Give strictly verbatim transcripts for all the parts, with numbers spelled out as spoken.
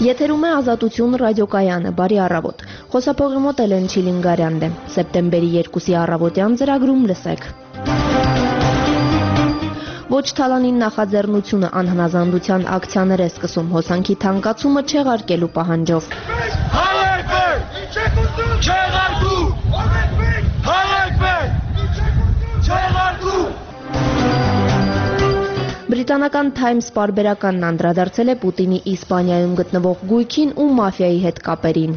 Եթերում է Ազատություն ռադիոկայանը, բարի առավոտ։ Խոսափողի մոտ Էլեն Չիլինգարյանն է։ Սեպտեմբերի երկուսի առավոտյան ծրագրում լսեք։ Ոչ թալանին նախաձեռնությունը անհնազանդության ակցիաներ է սկսում հոսանքի թանկացումը չեղարկելու պահանջով։ Բրիտանական Times պարբերականն անդրադարձել է Պուտինի Իսպանիայում գտնվող գույքին ու մաֆիայի հետ կապերին։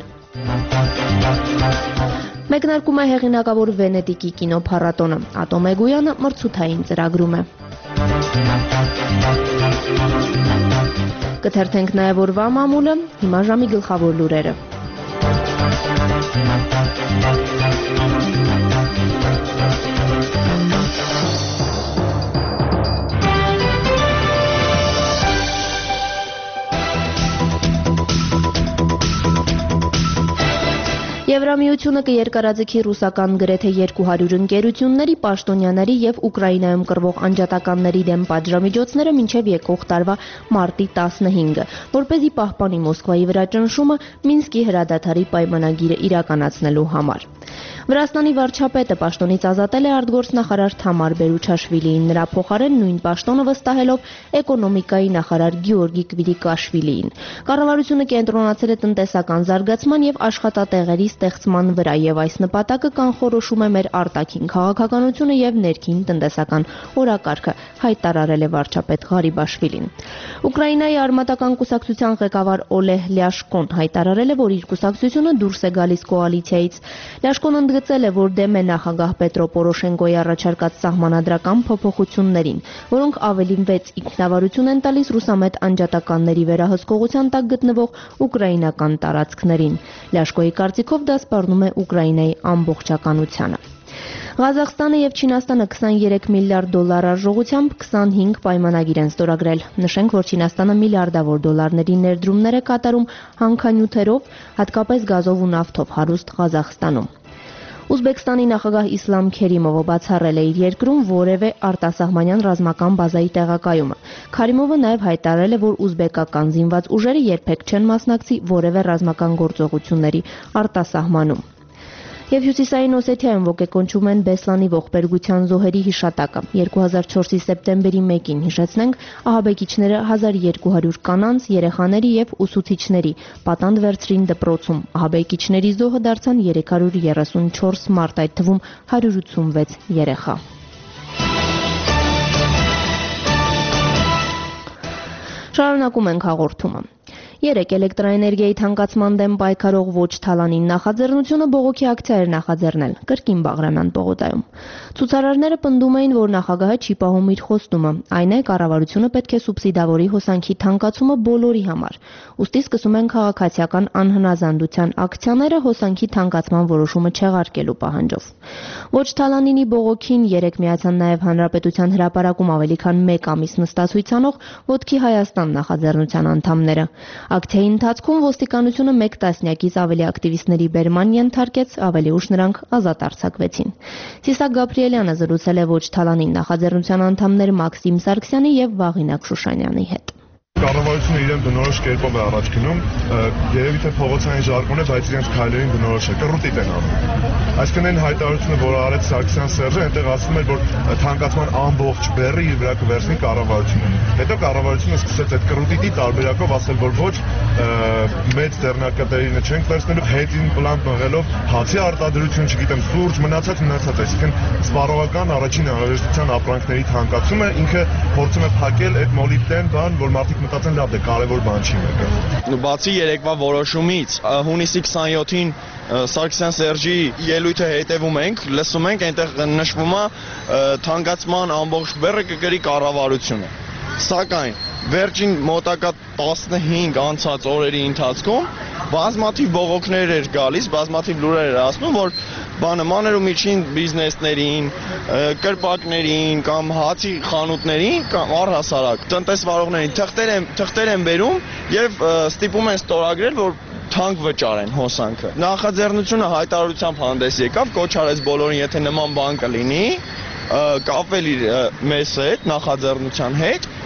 Մեկնարկում է հեղինակավոր Վենետիկի կինոփառատոնը։ Ատոմ Էգոյանը մրցութային ծրագրում է։ Կթերթենք նաև օրվա մամուլը, հիմա ժամի գլխավոր լուրերը։ Եվրամիությունը կերկարաձգի ռուսական գրեթե երկու հարյուր ընկերությունների, պաշտոնյաների եւ Ուկրաինայում կռվող անջատականների դեմ պատժամիջոցները մինչեւ եկող տարվա մարտի տասնհինգը, որպեսզի պահպանի Մոսկվայի վրա ճնշումը Մինսկի հրադադարի պայմանագիրը իրականացնելու համար։ Վրաստանի վարչապետը պաշտոնից ազատել է արտգործնախարար Թամար Բերուչաշվիլիին, նրա փոխարեն նույն պաշտոնը վստահելով էկոնոմիկայի նախարար Գեորգի Կվիրիկաշվիլիին։ Կառավարությունը կենտրոնացել է տնտեսական զարգացման եւ աշխատատեղերի ստեղծման վրա եւ այս նպատակը կանխորոշում է մեր արտաքին քաղաքականությունը եւ ներքին տնտեսական օրակարգը, հայտարարել է վարչապետ Ղարիբաշվիլին։ Ուկրաինայի արմատական կուսակցության ղեկավար Օլեհ Լյաշկոն հայտարարել է, որ իր կուսակցությունը դուրս է գալիս կոալիցիայից։ Լյաշկոն ընդգծել է, որ դեմ է նախագահ Պետրո Պորոշենկոյի առաջարկած սահմանադրական փոփոխություններին, որոնք ավելի վեծ ինքնավարություն են տալիս ռուսամետ անջատականների վերահսկողության տակ գտնվող ուկրաինական տարածքներին։ Լյաշկոյի կարծիքով դա սպառնում է Ուկրաինայի ամբողջականությանը։ Ղազախստանը եւ Չինաստանը քսաներեք միլիարդ դոլար արժողությամբ քսանհինգ պայմանագիր են ստորագրել։ Նշենք, որ Չինաստանը միլիարդավոր դոլարների ներդրումներ է կատարում հանքանյութերով, հատկապես գազով ու նավթով հարուստ Ղազախստանում։ Ուզբեկստանի նախագահ Իսլամ Քերիմովը բացառել է իր երկրում որևէ արտասահմանյան ռազմական բազայի տեղակայումը։ Քարիմովը նաև հայտարարել է, որ ուզբեկական զինված ուժերը երբեք չեն մասնակցի որևէ ռազմական գործողությունների արտասահմանում։ Եվ Հյուսիսային Օսեթիայում ոգեկոնչում են Բեսլանի ողբերգության զոհերի հիշատակը։ երկու հազար չորսի սեպտեմբերի մեկին, հիշեցնենք, ահաբեկիչները հազար երկու հարյուր կանանց, երեխաների եւ ուսուցիչների պատանդ վերցրին դպրոցում։ Ահաբեկիչների զոհը դարձան երեք հարյուր երեսունչորս մարդ, այդ թվում հարյուր ութսունվեց երեխա։ Շարունակում ենք հաղորդումը։ Երեք էլեկտրաէներգիայի թանկացման դեմ պայքարող ոչ թալանին նախաձեռնությունը բողոքի ակցիա էր նախաձեռնել կրկին Բաղրամյան պողոտայում։ Ցուցարարները պնդում էին, որ նախագահը չի պահում իր խոստումը, այն է կառավարությունը պետք է սուբսիդավորի հոսանքի թանկացումը բոլորի համար։ Ուստի սկսում են քաղաքացիական անհնազանդության ակցիաները հոսանքի թանկացման որոշումը չեղարկելու պահանջով։ Ոչ թալանինի բողոքին երեք միացան նաև Հանրապետության հրապարակում ավելի քան մեկ ամիս նստացույց անող Ոտքի Հայաստան նախաձեռնության անդամները։ Ակցիայի ընթացքում ոստիկանությունը մեկ տասնյակից ավելի ակտիվիստների բերման ենթարկեց, ավելի ուշ նրանք ազատ արձակվեցին։ Սիսակ Գաբրիելյանը զրուցել է ոչ թալանին նախաձեռնության անդամներ Մաքսիմ Սարգսյանի եւ Վաղինակ Շուշանյանի հետ։ Կառավարությունը իրեն բնորոշ կերպով է առաջ գնում, երևի թե փողոցային ժարգոն է, բայց իրենց քայլերին բնորոշ է, կռուտիտ են անում։ Այսինքն այն հայտարարությունը, որ արեց Սարգսյան Սերժը, այնտեղ ասում էր, որ թանկացման ամբողջ բեռը իր վրա կվերցնի կառավարությունը։ Հետո կառավարությունը սկսեց այդ կռուտիտի տարբերակով ասել, որ ոչ մեծ ձեռնարկատերինը չենք վերցնելու, հետին պլան մղելով հացի արտադրություն, չգիտեմ, սուրճ, մնացած մնացած, այսինքն սպառողական առաջին անհրաժեշտության ապրանքների թանկացումը ինքը փորձում է փակել այդ մոլիբդեն բան, որ մարդիկ մտածեն լավ դե կարևոր բան չի մեկը։ Բացի երեկվա որոշումից հունիսի քսանյոթին Սարգսյան Սերժի ելույթը հետևում ենք, լսում ենք, այնտեղ նշվում է թանկացման ամբողջ բեռը կգրի կառավարությունը։ Սակայն վերջին մոտակա տասնհինգ անցած օրերի ընթացքում բազմաթիվ բողոքներ էր գալիս, բազմաթիվ լուրեր էր ասում, որ բանը մանր ու միջին բիզնեսներին, կրպակներին կամ հացի խանութներին կամ առհասարակ տնտեսվարողներին թղթեր են թղթեր են բերում եւ ստիպում են ստորագրել, որ թանկ վճարեն հոսանքը։ Նախաձեռնությունը հայտարարությամբ հանդես եկավ, կոչ արեց բոլորին, եթե նման բան կլինի, կապվել իր մեզ հետ, նախաձեռնության հետ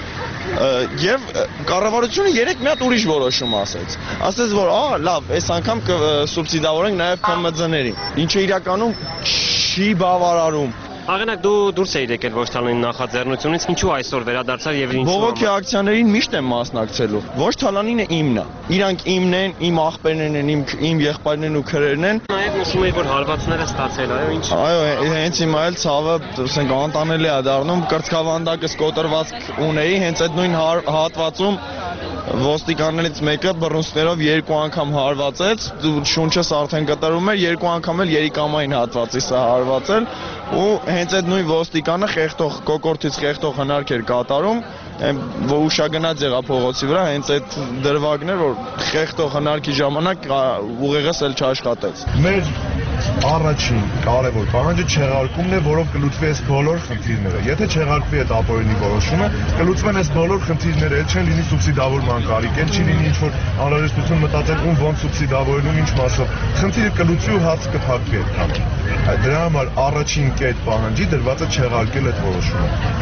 Եվ կառավարությունը երեք մի հատ ուրիշ որոշում ասեց։ Ասեց, որ ահա լավ, այս անգամ կսուբսիդավորենք նաև Փ M Z-ներին, ինչը իրականում չի բավարարում։ Աղենակ դու դուրս էիր եկել ոչ Թալանի նախաձեռնությունից, ինչու այսօր վերադարձար եւ ինչու։ Բողոքի ակցիաներին միշտ եմ մասնակցելու։ Ոչ Թալանինը իմն է։ Իրանք իմն են, իմ աղբերներն են, իմ իմ եղբայրներն ու քրերն են։ Նաեւ նշում էի, որ հարվածները ստացել, այո, ինչ։ Այո, հենց հիմա էլ ցավը, ասենք, անտանելի է դառնում, կրծքավանդակը կոտրվածք ունեի, հենց այդ նույն հատվածում ոստիկաններից մեկը բռունցքներով երկու անգամ հարվածեց, շունչս արդեն կտրում էր, երկու անգամ էլ երիկամային հատվածից է հարվածել ու հենց այդ նույն ոստիկանը խեղդող կոկորտից խեղդող հնարք էր կատարում, որ ուշագնաց եղա փողոցի վրա, հենց այդ դրվագն էր, որ խեղդող հնարքի ժամանակ ուղեղս էլ չաշխատեց։ Մեր առաջին կարևոր պահանջը չեղարկումն է, որով կլուծվի այս բոլոր խնդիրները։ Եթե չեղարկվի այդ ապօրինի որոշումը, կլուծվեն այս բոլոր խնդիրները, էլ չեն լինի սուբսիդավորման կարիք, էլ չի լինի ինչ-որ անհրաժեշտություն մտածել ում ոնց սուբսիդավորելու ինչ մասով։ Խնդիրը կլուծվի ու հացը կփակվի այդքան։ Դրա համար առաջին կետ պահանջի դրված է չեղարկել այդ որոշումը։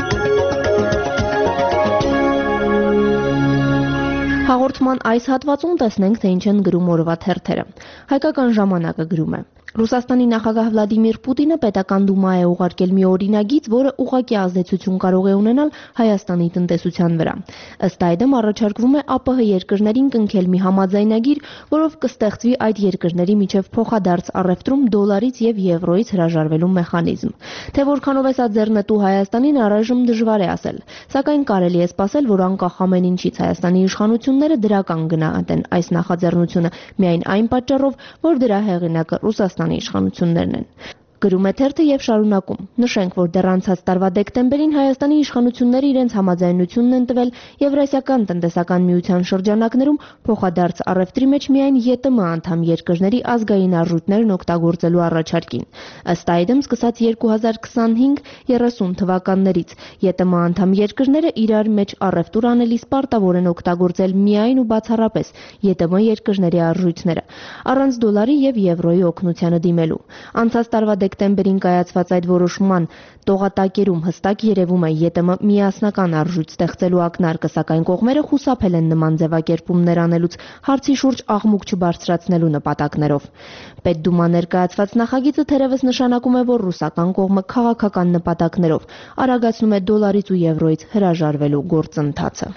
Հաղորդման այս հատվածում տեսնենք, թե ինչ են գրում օրվա թերթերը։ Հայկական ժամանակը գրում է. Ռուսաստանի նախագահ Վլադիմիր Պուտինը պետական դումա է ուղարկել մի օրինագիծ, որը ուղղակի ազդեցություն կարող է ունենալ Հայաստանի տնտեսության վրա։ Ըստ այդմ առաջարկվում է ԱՊՀ երկրներին կնքել մի համաձայնագիր, որով կստեղծվի այդ երկրների միջև փոխադարձ առևտրում դոլարից եւ եվրոից հրաժարվելու մեխանիզմ։ Թե որքանով է սա ձեռնտու Հայաստանին, առայժմ դժվար է ասել, սակայն կարելի է սպասել, որ անկախ ամեն ինչից Հայաստանի իշխանությունները դրական գնահատեն այս նախաձեռնությունը միայն այն պատճառով, որ դրա հեղինակը Ռուսաստանի իշխանություններն են։ Գրում է թերթը եւ շարունակում. Նշենք, որ դեռ անցած տարվա դեկտեմբերին Հայաստանի իշխանությունները իրենց համաձայնությունն են տվել Եվրասիական տնտեսական միության շրջանակներում փոխադարձ առևտրի մեջ միայն ԵՏՄ անդամ երկրների ազգային արժույթներն օգտագործելու առաջարկին։ Ըստ այդմ, սկսած երկու հազար քսանհինգ երեսուն թվականներից ԵՏՄ անդամ երկրները իրար մեջ առևտուր անելիս պարտավոր են օգտագործել միայն ու բացառապես ԵՏՄ երկրների արժույթները, առանց դոլարի եւ եվրոյի օգնությանը դիմելու։ Անցած տարվա դեկտեմբերին կայացված այդ որոշման տողատակերում հստակ երևում է ԵՏՄ միասնական արժույթ ստեղծելու ակնարկը, սակայն կողմերը խուսափել են նման ձևակերպումներ անելուց հարցի շուրջ աղմուկ չբարձրացնելու նպատակներով։ Պետդումա ներկայացված նախագիծը թերևս նշանակում է, որ ռուսական կողմը քաղաքական նպատակներով արագացնում է դոլարից ու եվրոից հրաժարվելու գործընթացը։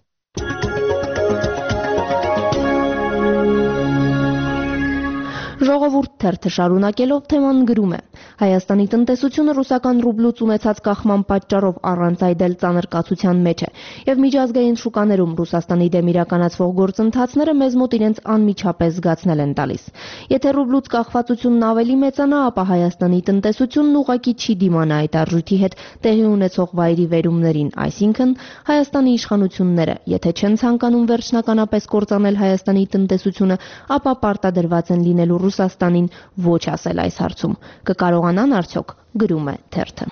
Ժողովուրդ թերթը շարունակելով թեման գրում է. Հայաստանի տնտեսությունը ռուսական ռուբլուց ունեցած կախման պատճառով առանց այդ էլ ծանր կացության մեջ է, եւ միջազգային շուկաներում Ռուսաստանի դեմ իրականացվող գործընթացները մեզ մոտ իրենց անմիջապես զգացնել են տալիս։ Եթե ռուբլուց կախվածությունն ավելի մեծանա, ապա Հայաստանի տնտեսությունն ուղղակի չի դիմանա այդ արժույթի հետ տեղի ունեցող վայրի վերումներին, այսինքն Հայաստանի իշխանությունները, եթե չեն ցանկանում վերջնականապես կործանել Հայաստանի տնտեսությունը, ապա պարտադրված են լինելու Ռուսաստանին ոչ ասել այս հարցում։ Կկարողանան արդյոք, գրում է թերթը։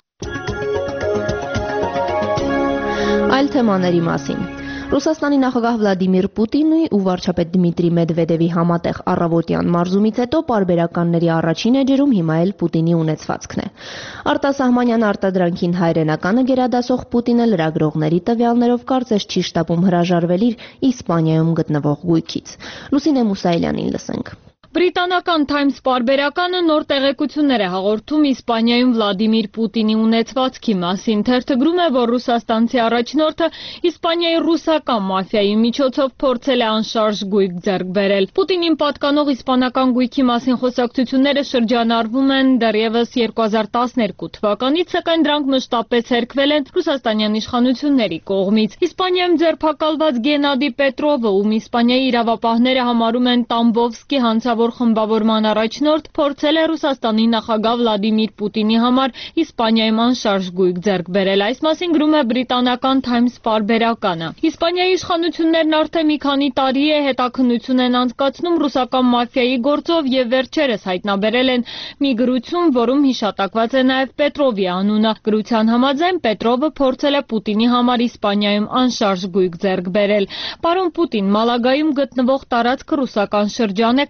Այլ թեմաների մասին։ Ռուսաստանի նախագահ Վլադիմիր Պուտինի ու վարչապետ Դմիտրի Մեդվեդևի համատեղ առավոտյան մարզումից հետո պարբերականների առաջին էջերում հիմա էլ Պուտինի ունեցվածքն է։ Արտասահմանյան արտադրանքին հայրենականը գերադասող Պուտինը լրագրողների տվյալներով կարծես չի շտապում հրաժարվել իր Իսպանիայում գտնվող գույքից։ Լուսինե Մուսայելյանին լսենք։ Բրիտանական Times պարբերականը նոր տեղեկություններ է հաղորդում Իսպանիայում Վլադիմիր Պուտինի ունեցվածքի մասին։ Թերթը գրում է, որ ռուսաստանցի առաջնորդը Իսպանիայի ռուսական մաֆիայի միջոցով փորձել է անշարժ գույք ձեռք բերել։ Պուտինին պատկանող իսպանական գույքի մասին խոսակցությունները շրջանառվում են դեռևս երկու հազար տասներկու թվականից, սակայն դրանք մշտապես հերքվել են ռուսաստանյան իշխանությունների կողմից։ Իսպանիայում ձերբակալված Գենադի Պետրովը, ում Իսպանիայի իրավապահները համարում են Տամբովսկի հանցավոր խմբավորման առաջնորդ, փորձել է Ռուսաստանի նախագահ Վլադիմիր Պուտինի համար Իսպանիայում անշարժ գույք ձեռք բերել։ Այս մասին գրում է բրիտանական Times պարբերականը։ Իսպանիայի իշխանություններն արդեն մի քանի տարի է հետաքննություն են անցկացնում ռուսական մաֆիայի գործով եւ վերջերս հայտնաբերել են մի գրություն, որում հիշատակված է նաեւ Պետրովի անունը։ Գրության համաձայն Պետրովը փորձել է Պուտինի համար Իսպանիայում անշարժ գույք ձեռք բերել։ Պարոն Պուտին, Մալագայում գտնվող տարածքը ռուսական շրջան է կամ ռուս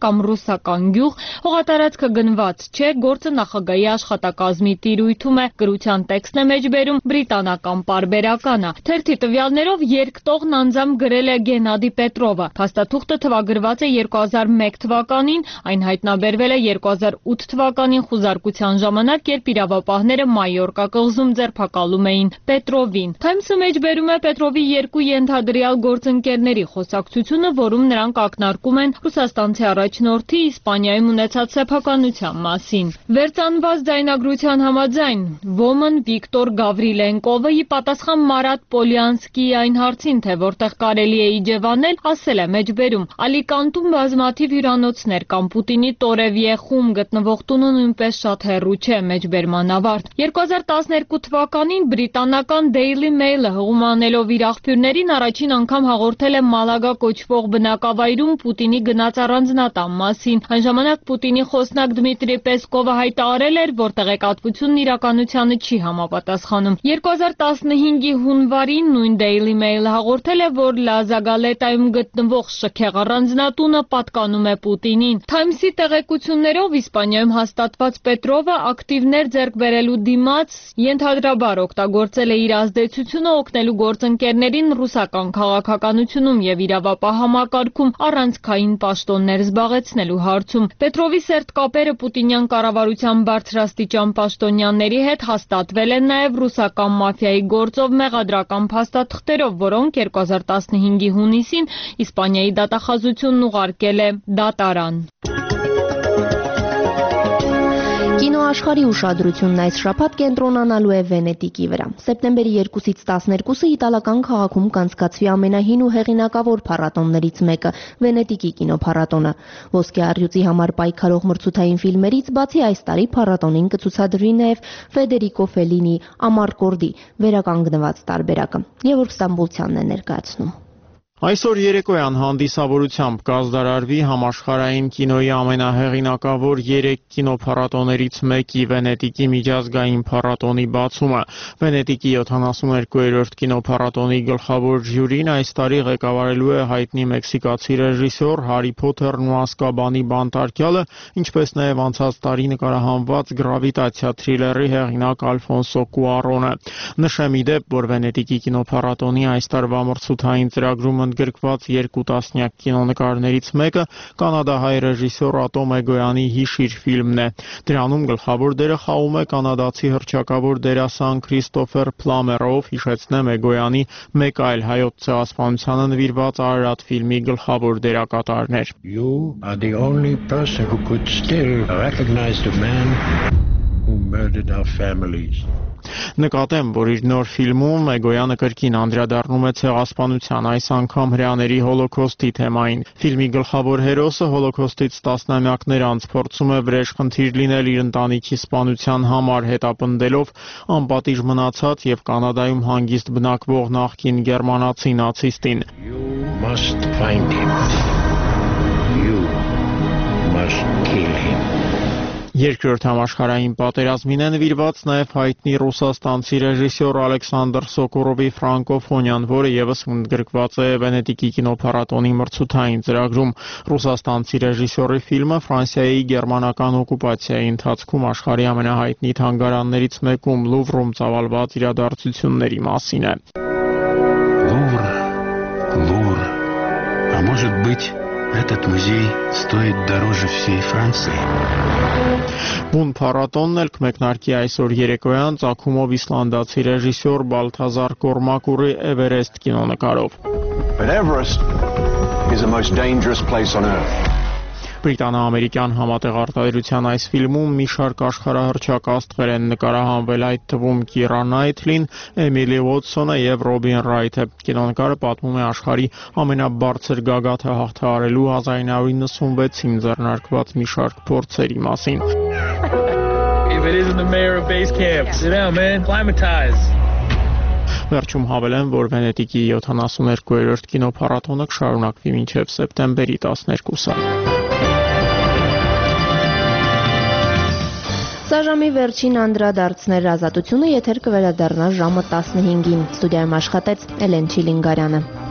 ռուսական գյուղ, հողատարածքը գնված չէ, գործը նախագահի աշխատակազմի տիրույթում է, գրության տեքստն է մեջբերում բրիտանական պարբերականը։ Թերթի տվյալներով երկտողն անձամբ գրել է Գենադի Պետրովը։ Փաստաթուղթը թվագրված է երկու հազար մեկ թվականին, այն հայտնաբերվել է երկու հազար ութ թվականին խուզարկության ժամանակ, երբ իրավապահները Մայորկա կղզում ձերբակալում էին Պետրովին։ Թայմսը մեջբերում է Պետրովի երկու ենթադրյալ գործընկերների խոսակցությունը, որում նրանք ակնարկում են ռուսաստանցի առաջնորդի Իսպանիայում ունեցած սեփականության մասին։ Վերծանված ձայնագրության համաձայն ոմն Վիկտոր Գավրիլենկովը ի պատասխան Մարատ Պոլյանսկիի այն հարցին, թե որտեղ կարելի է իջևանել, ասել է մեջբերում. Ալիկանտում բազմաթիվ հյուրանոցներ կան, Պուտինի Տորևիեխում գտնվող տունը նույնպես շատ հեռու չէ, մեջբերման ավարտ։ երկու հազար տասներկու թվականին բրիտանական Daily Mail-ը հղում անելով իր աղբյուրներին առաջին անգամ հաղորդել է Մալագա կոչվող բնակավայրում Պուտինի գնաց առանձնատան մասին։ Այն ժամանակ Պուտինի խոսնակ Դմիտրի Պեսկովը հայտարարել էր, որ տեղեկատվությունն իրականությանը չի համապատասխանում։ երկու հազար տասնհինգի հունվարին նույն Daily Mail-ը հաղորդել է, որ Լա Զագալետայում գտնվող շքեղ առանձնատունը պատկանում է Պուտինին։ Թայմսի տեղեկություններով Իսպանիայում հաստատված Պետրովը ակտիվներ ձեռք բերելու դիմաց ենթադրաբար օգտագործել է իր ազդեցությունը օգնելու գործընկերներին ռուսական քաղաքականությունում եւ իրավապահ համակարգում առանցքային պաշտոններ զբաղեցնելու հարցում։ Պետրովի սերտ կապերը պուտինյան կառավարության բարձրաստիճան պաշտոնյաների հետ հաստատվել են նաև ռուսական մաֆիայի գործով մեղադրական փաստաթղթերով, որոնք երկու հազար տասնհինգի հունիսին Իսպանիայի դատախազությունն ուղարկել է դատարան։ Կինոաշխարհի ուշադրությունն այս շաբաթ կենտրոնանալու է Վենետիկի վրա։ Սեպտեմբերի երկուսից տասներկուսը իտալական քաղաքում կանցկացվի ամենահին ու հեղինակավոր փառատոններից մեկը՝ Վենետիկի կինոփառատոնը։ Ոսկե առյուծի համար պայքարող մրցութային ֆիլմերից բացի այս տարի փառատոնին կցուցադրվի նաև Ֆեդերիկո Ֆելինիի Ամարկորդի վերականգնված տարբերակը։ Գևորգ Ստամբուլցյանն է ներկայացնում։ Այսօր երեկոյան հանդիսավորությամբ կազդարարվի համաշխարհային կինոյի ամենահեղինակավոր երեք կինոփառատոներից մեկի Վենետիկի միջազգային փառատոնի բացումը։ Վենետիկի յոթանասուներկուերորդ կինոփառատոնի գլխավոր ժյուրին այս տարի ղեկավարելու է հայտնի մեքսիկացի ռեժիսոր Հարի Փոթերն ու Ազկաբանի բանտարկյալը, ինչպես նաև անցած տարի նկարահանված Գրավիտացիա թրիլերի հեղինակ Ալֆոնսո Կուարոնը։ Նշեմ ի դեպ, որ Վենետիկի կինոփառատոնի այս տարվա մրցութային ծրագրում ընդգրկված երկու տասնյակ կինոնկարներից մեկը կանադահայ ռեժիսոր Ատոմ Էգոյանի Հիշիր ֆիլմն է։ Դրանում գլխավոր դերը խաղում է կանադացի հռչակավոր դերասան Քրիստոֆեր Փլամերը, ով հիշեցնեմ Էգոյանի մեկ այլ հայոց ցեղասպանությանը նվիրված Արարատ ֆիլմի գլխավոր դերակատարն էր։ You are the only person who could still recognize the man who murdered our families. Նկատեմ, որ իր նոր ֆիլմում Էգոյանը կրկին անդրադառնում է ցեղասպանության, այս անգամ հրեաների հոլոքոստի թեմային։ Ֆիլմի գլխավոր հերոսը հոլոքոստից տասնամյակներ անց փորձում է վրեժխնդիր լինել իր ընտանիքի սպանության համար, հետապնդելով անպատիժ մնացած եւ Կանադայում հանգիստ բնակվող նախկին գերմանացի նացիստին։ You must find him. You must kill him. Երկրորդ համաշխարհային պատերազմին է նվիրված նաև հայտնի ռուսաստանցի ռեժիսոր Ալեքսանդր Սոկորովի ֆրանկոֆոնիան, որը ևս ընդգրկված է Վենետիկի կինոփառատոնի մրցութային ծրագրում։ Ռուսաստանցի ռեժիսորի ֆիլմը Ֆրանսիայի գերմանական օկուպացիայի ընթացքում աշխարհի ամենահայտնի թանգարաններից մեկում Լուվրում ծավալված իրադարձությունների մասին է։ Лувр, Лувр. А может быть, этот музей стоит дороже всей Франции. Բուն փառատոնն էլ կմեկնարկի այսօր երեկոյան ծագումով իսլանդացի ռեժիսոր Բալթազար Կորմակուրի Էվերեստ կինոնկարով։ But Everest is the most dangerous place on earth. Բրիտանա-ամերիկյան համատեղարտադրության այս ֆիլմում մի շարք աշխարհահռչակ աստղեր են նկարահանվել, այդ թվում Կիրա Նայթլին, Էմիլի Ուոտսոնը եւ Ռոբին Ռայթը։ Կինոնկարը պատմում է աշխարհի ամենաբարձր գագաթը հաղթահարելու հազար նույնսուն վեցին ձեռնարկված մի շարք փորձերի մասին։ If it isn't the mayor of base camp, sit down, man. Climatize. Վերջում հավելեմ, որ Վենետիկի յոթանասուներկուերորդ կինոփառատոնը կշարունակվի մինչև սեպտեմբերի տասներկուսը։ Սա ժամի վերջին անդրադարձներ ազատությունը եթեր կվերադառնա ժամը տասնհինգին։ Ստուդիայում աշխատեց Էլեն Չիլինգարյանը։